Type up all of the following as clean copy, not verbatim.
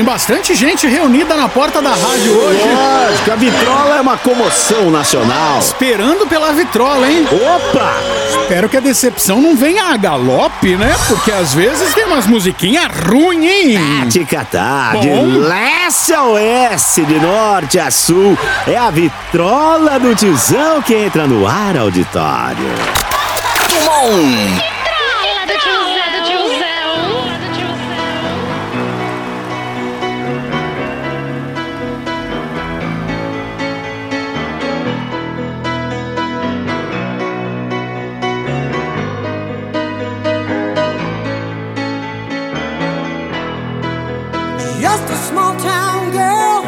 tem bastante gente reunida na porta da rádio hoje. Lógico, a vitrola é uma comoção nacional. Esperando pela vitrola, hein? Opa! Espero que a decepção não venha a galope, né? Porque às vezes tem umas musiquinhas ruins, hein? Te catar, de leste a oeste, de norte a sul, é a vitrola do tiozão que entra no ar, auditório. Vitrola do tiozão. Just a small town girl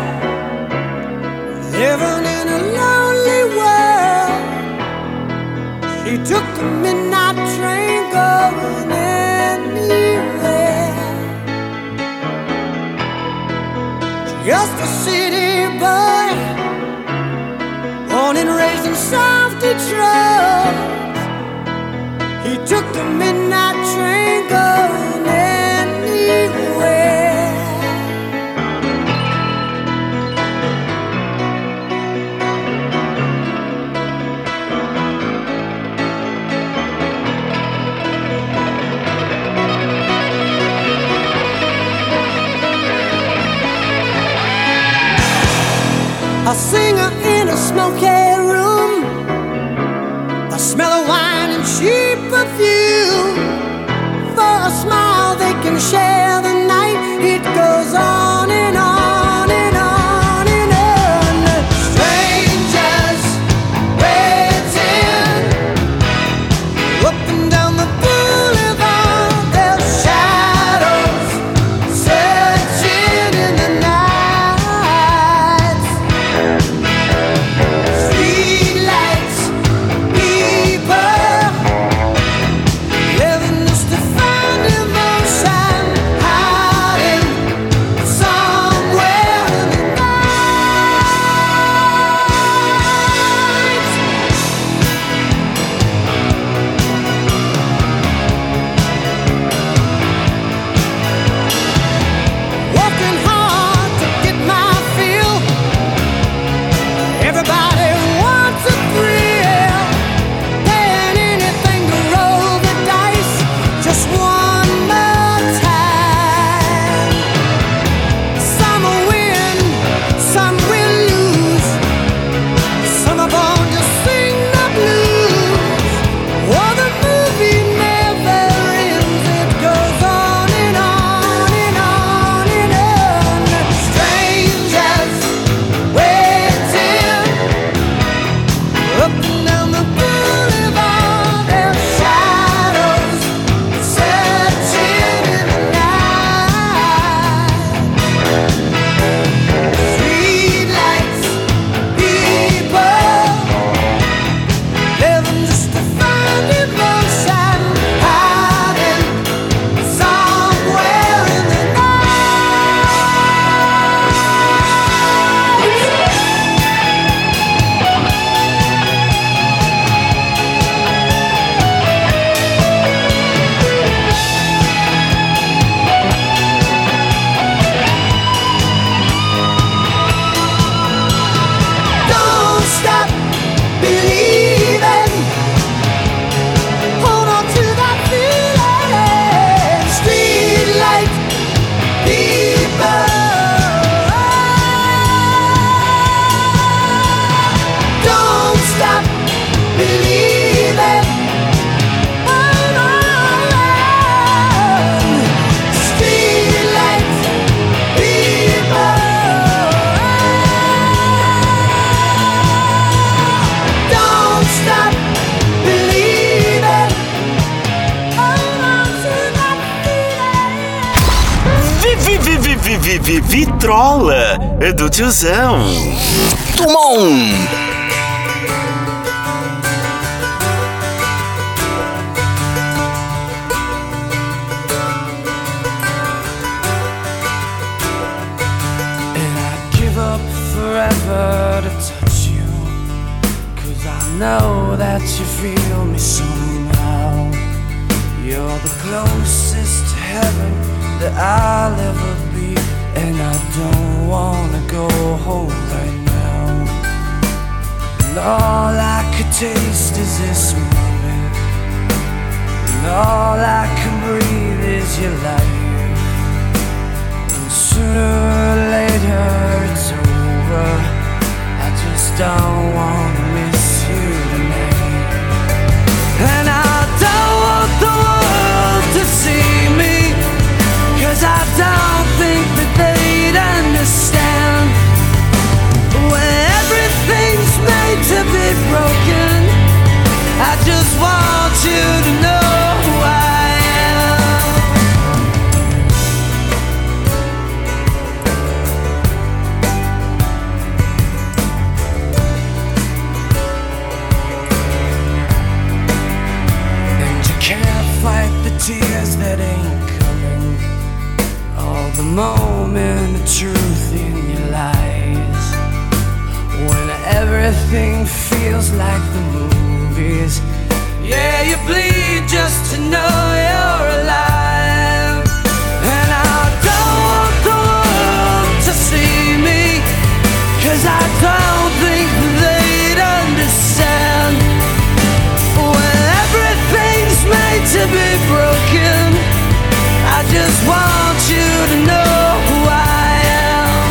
living in a lonely world. She took the midnight train going anywhere. Just a city boy, born and raised in South Detroit. He took the midnight train going anywhere. A singer in a smoky room, a smell of wine and cheap perfume. For a smile they can share the night. It goes on and on and on and on. Strangers waiting up and down the boulevard. Their shadows searching in the night. Vitrola do tiozão. Tumon. Forever to touch you, 'cause I know that you feel me somehow. You're the closest to heaven that I'll ever be, and I all I could taste is this moment, and all I can breathe is your life. And sooner or later it's over. I just don't wanna miss you tonight. And I don't want the world to see me, 'cause I don't think that they'd understand. When everything's made to be broken, I just want you to know who I am. And you can't fight the tears that ain't coming, all the moment of truth in your lies. When everything feels like the movies, yeah, you bleed just to know you're alive. And I don't want the world to see me, 'cause I don't think they'd understand. When everything's made to be broken, I just want you to know who I am.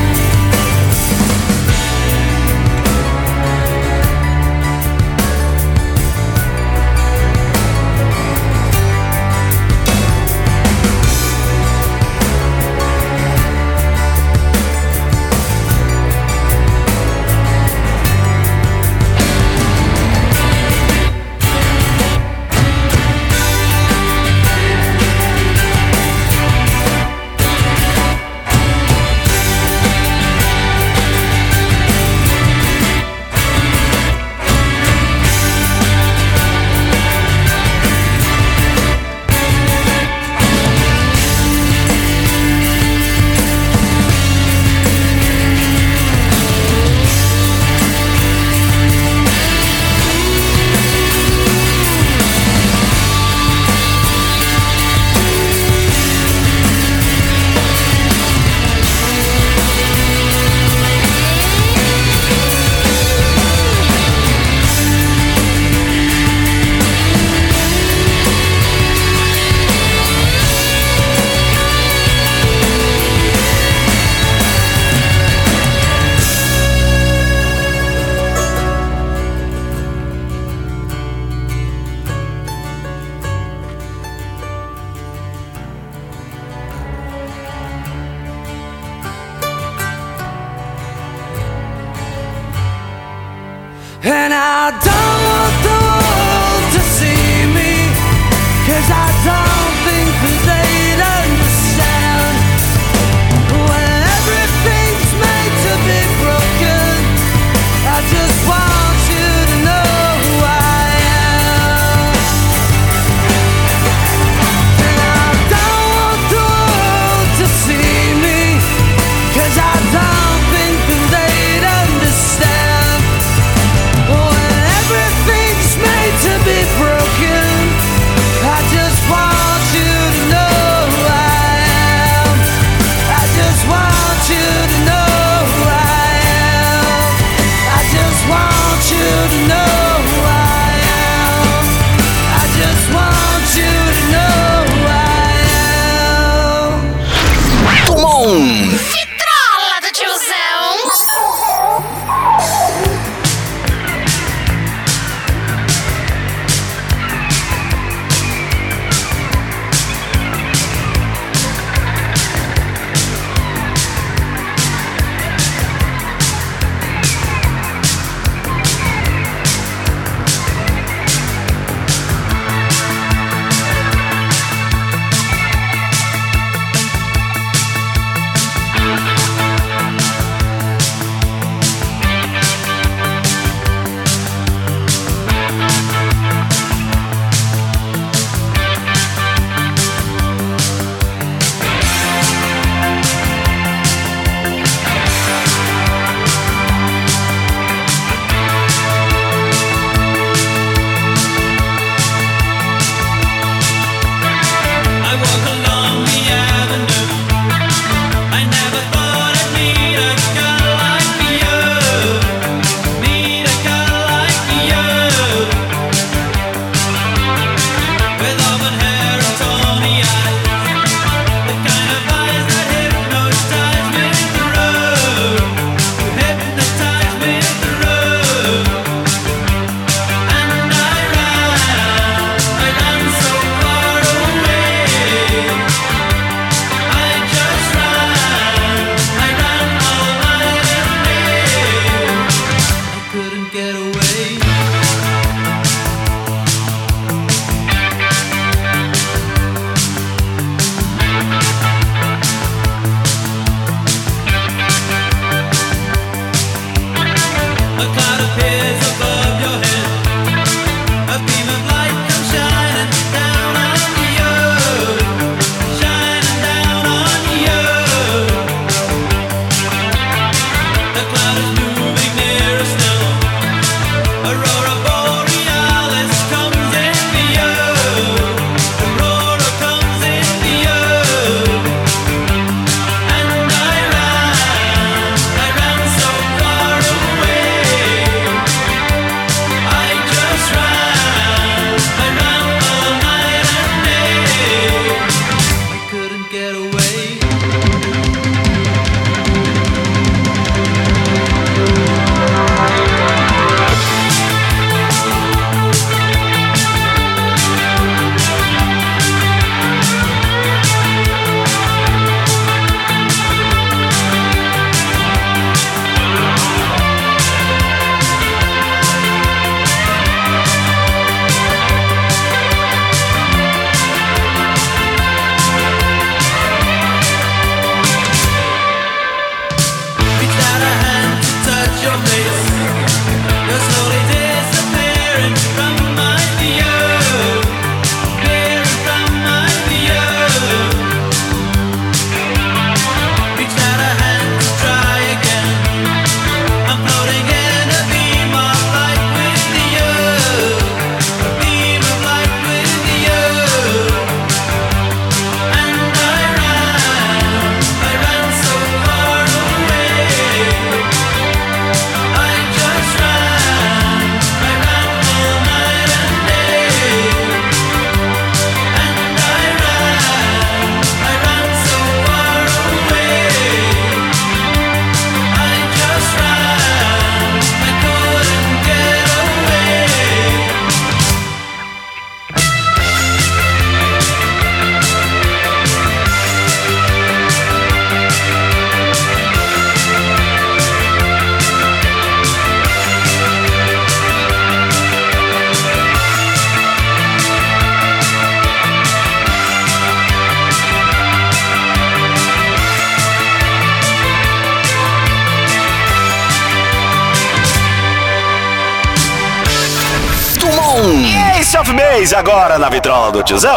Ace of Base agora na vitrola do tiozão.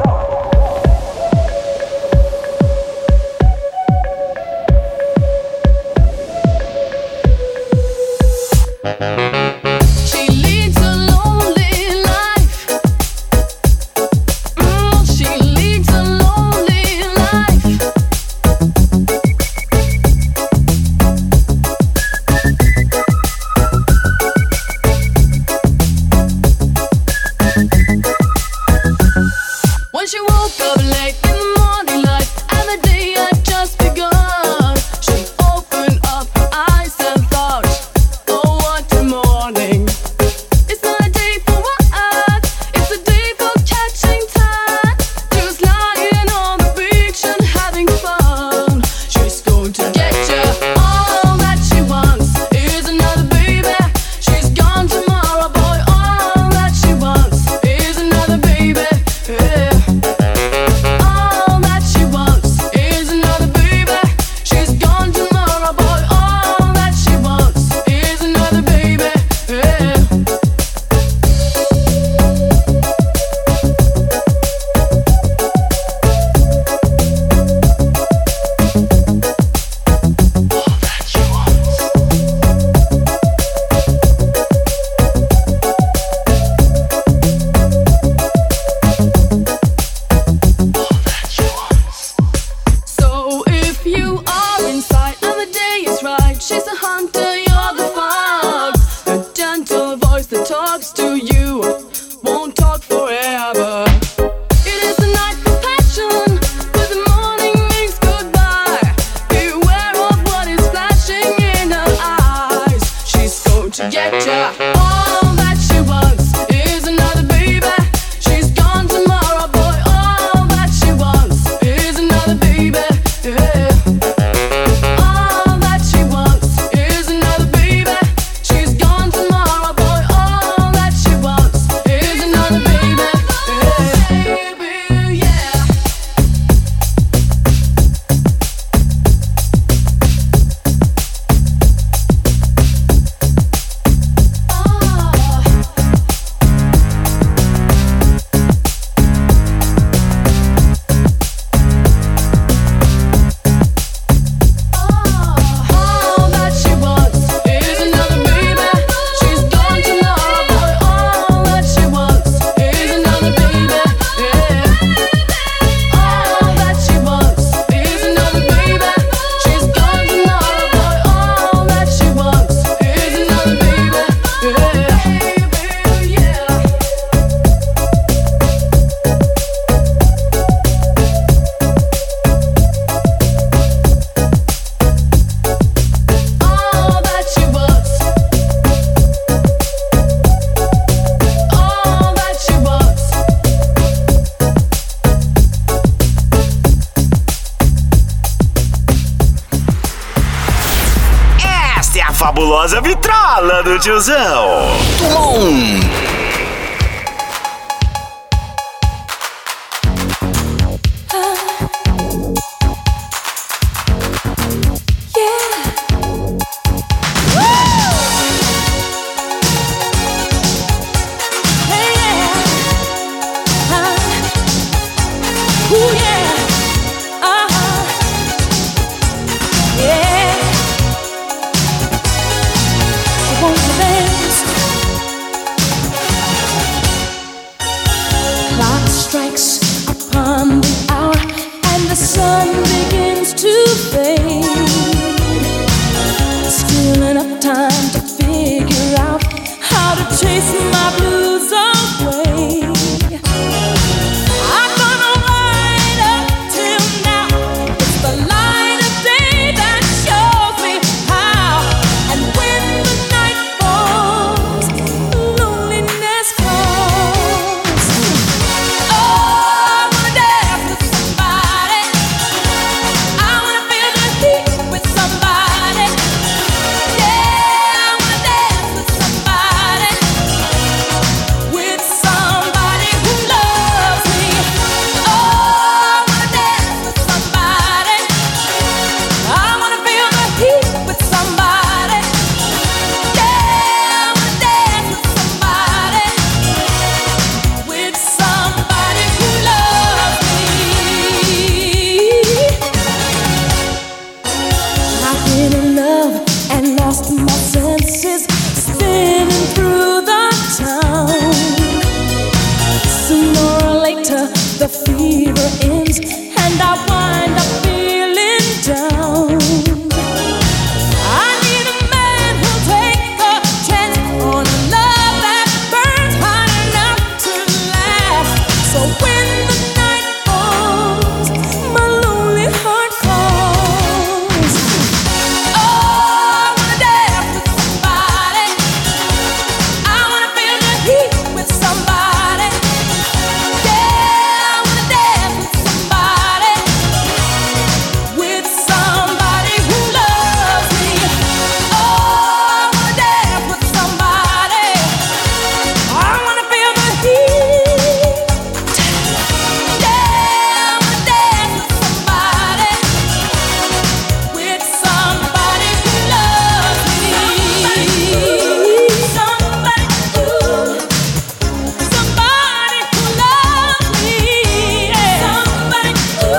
Fabulosa vitrola do tiozão. Tum! Oh the fever ends and I wind up feeling down. I need a man who'll take a chance on a love that burns hot enough to last. So when the night falls, my lonely heart calls. Oh, I wanna dance with somebody. I wanna feel the heat with somebody. Yeah, I wanna dance with somebody. With somebody who loves me. Oh, I wanna dance with somebody. I wanna feel the heat. Yeah, I wanna dance with somebody. With somebody who loves me. Somebody who loves me. Somebody who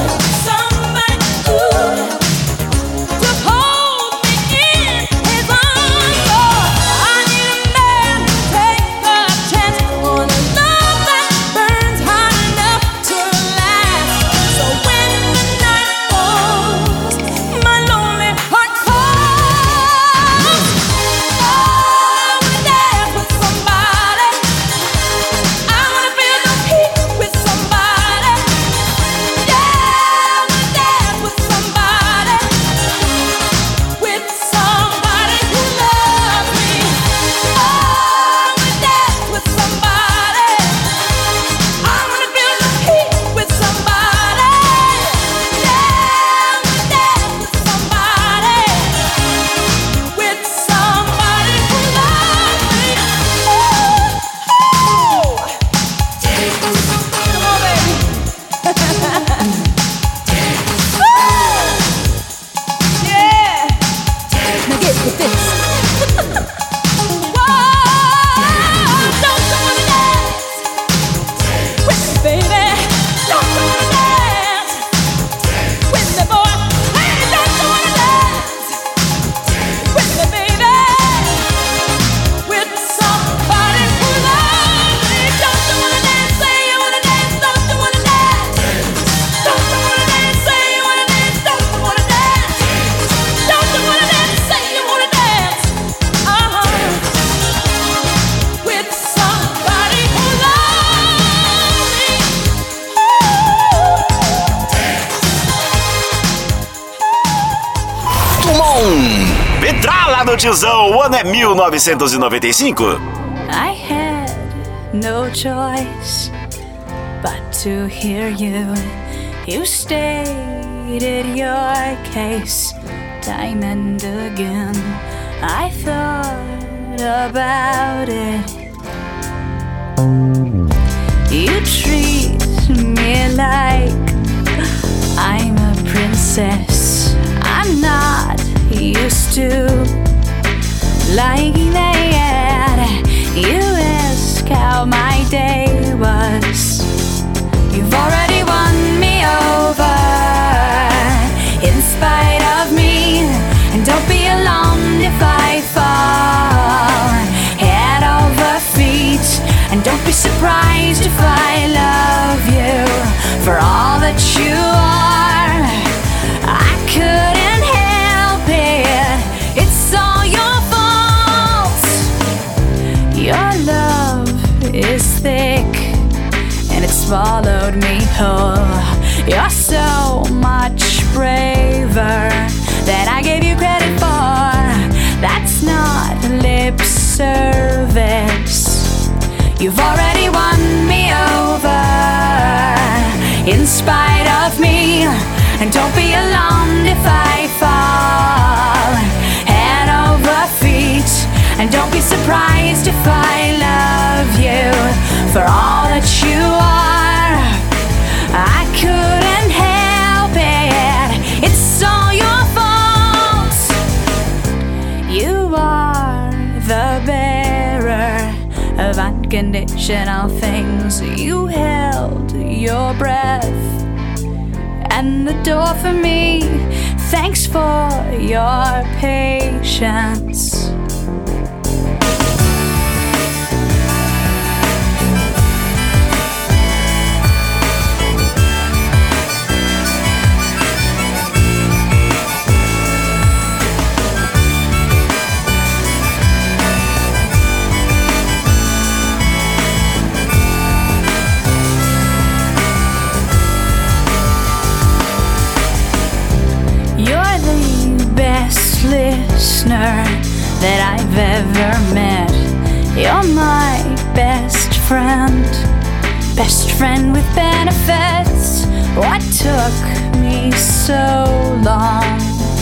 to hold me in his arms. Oh, I need a man to take a chance on a love that burns hot enough to last. So when the night falls, my lonely heart calls. Oh, I wanna dance with somebody. I wanna feel the heat with somebody. Yeah, I wanna dance with somebody. With somebody who loves me. Oh, I wanna dance with somebody. I wanna feel the heat with somebody. Yeah, I wanna dance with somebody. With somebody who loves me. Come on, baby. Yeah. Now get with this. Whoa, don't you wanna dance with me, baby? Don't you wanna dance with me, boy? Hey, don't you wanna dance with me, baby? With somebody who loves me. Don't you wanna dance? Say you wanna dance. Don't you wanna dance? Don't you wanna dance? Say you wanna dance. Don't you wanna dance? Don't you wanna dance? Say you wanna dance. With somebody who loves me. Vitrola do Tiozão, o ano é 1995. I had no choice but to hear you. You stated your case time and again. I thought about it. You treat me like I'm a princess. I'm not used to liking that. You ask how my day was. You've already won me over in spite of me. And don't be alarmed if I fall head over feet. And don't be surprised if I love you for all that you are. I couldn't help it. It's all your fault. Your love is thick and it's swallowed me whole. You're so much braver than I gave you credit for. That's not lip service. You've already won me over in spite of me. And don't be alarmed if I fall head over feet. And don't be surprised if I love you for all that you are. I couldn't help it. It's all your fault. You are the bearer of unconditional things. You held your breath and the door for me. Thanks for your patience. friend with benefits. What took me so long?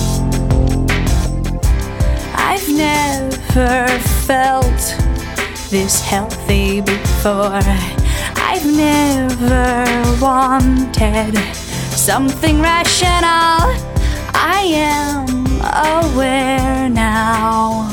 I've never felt this healthy before. I've never wanted something rational. I am aware now.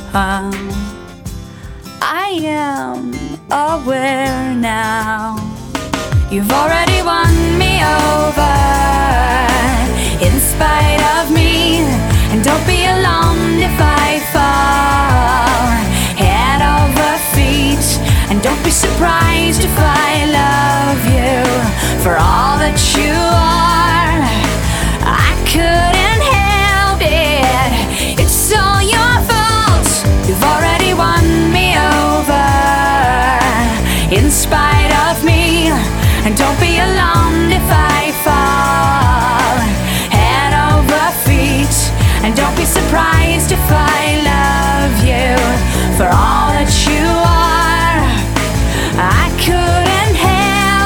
I am aware now. You've already won me over in spite of me, and don't be alarmed if I fall head over feet, and don't be surprised if I love you for all that you are. I couldn't help it, it's all your fault. You've already won me over in spite of me, and don't be alarmed if I fall head over feet, and don't be surprised if I love you for all that you are. I couldn't help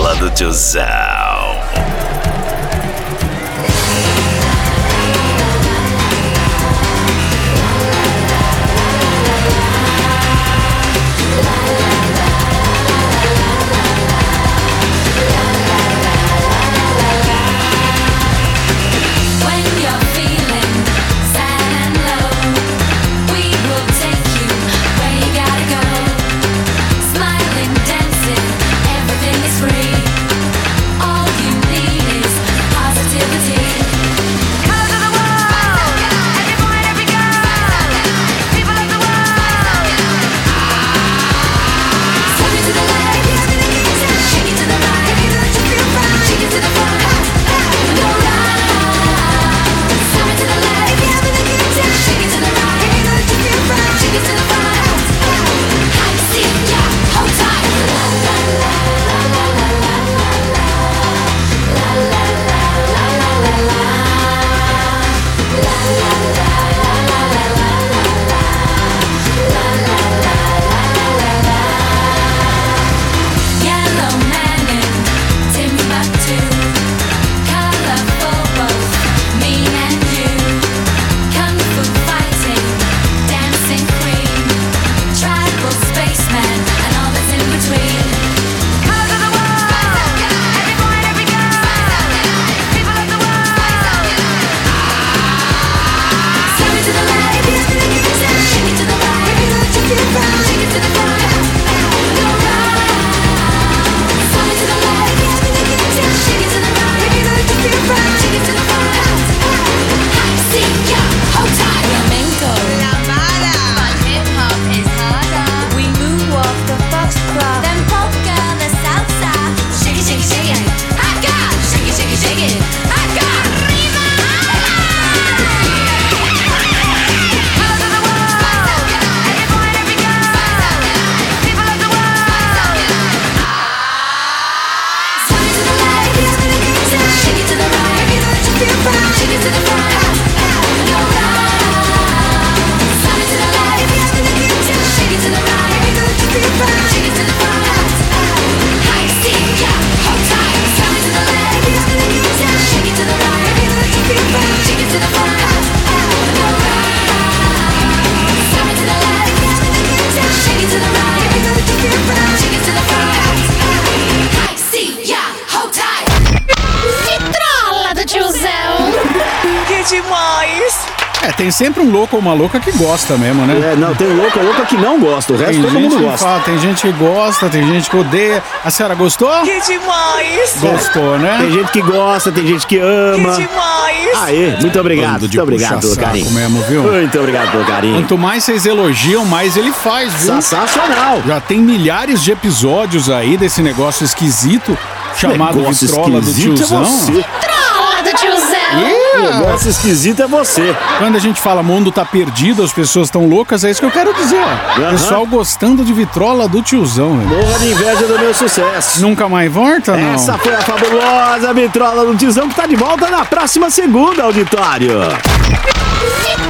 Vitrola do Tiozão. When you're feeling sad and low, we will take you where you gotta go. Smiling, dancing, everything is free. All you need is positivity. Colors of the world, every boy and every girl, people of the world. Swing it to the left, shake it to the right, shake it to the front, go round. Swing it to the left, shake it to the right, shake it to the front. I see ya, hold tight. La la la la la la la la la la la la la. Yellow man in Timbuktu, colorful both me and you. Kung fu fighting, dancing queen, tribal spaceman, and all that's in between. Colors of the world, every boy and every girl, people of the world. Swing it to the left, shake it to the right, shake it to the front, go round. Swing it to the left, shake it to the right, shake it to the front. I see ya, hold tight. Flamenco, lambada, but hip hop is harder. We moonwalk the foxtrot, then polka the salsa. Shake it, shake it, shake it. I got shake it, shake it, shake it. I got arriba. Colors of the world, every boy and every girl, people of the world. Swing it to the left, shake it to the right, shake it to the front, go round. Swing it to the left, shake it to the right, shake it to the front. I see ya, hold tight. Swing it to the left, shake it to the right, shake it to the front, go round. Swing it to the left, shake it to the right, shake it to the front. I see ya, hold tight. Vitrola do Tiozão. Que demais! Tem sempre um louco ou uma louca que gosta mesmo, né? Não, tem louco ou louca que não gosta. O resto Tem todo gente mundo que gosta. fala, tem gente que gosta, tem gente que odeia. A senhora gostou? Que demais! Gostou, né? Tem gente que gosta, tem gente que ama. Que demais! Aê, muito obrigado. Bando de Muito obrigado pelo puxa-saco carinho. mesmo, viu? Muito obrigado pelo carinho. Quanto mais vocês elogiam, mais ele faz, viu? Sensacional. Já tem milhares de episódios aí desse negócio esquisito chamado Negócio Vitrola do esquisito Tiozão. É você. Vitrola do Tiozão. Negócio esquisito é você. Quando a gente fala mundo tá perdido, as pessoas estão loucas, é isso que eu quero dizer, ó. Aham. Pessoal gostando de Vitrola do Tiozão, velho. Morra de inveja do meu sucesso. Nunca mais volta, não? Essa foi a fabulosa Vitrola do Tiozão que tá de volta na próxima segunda, auditório.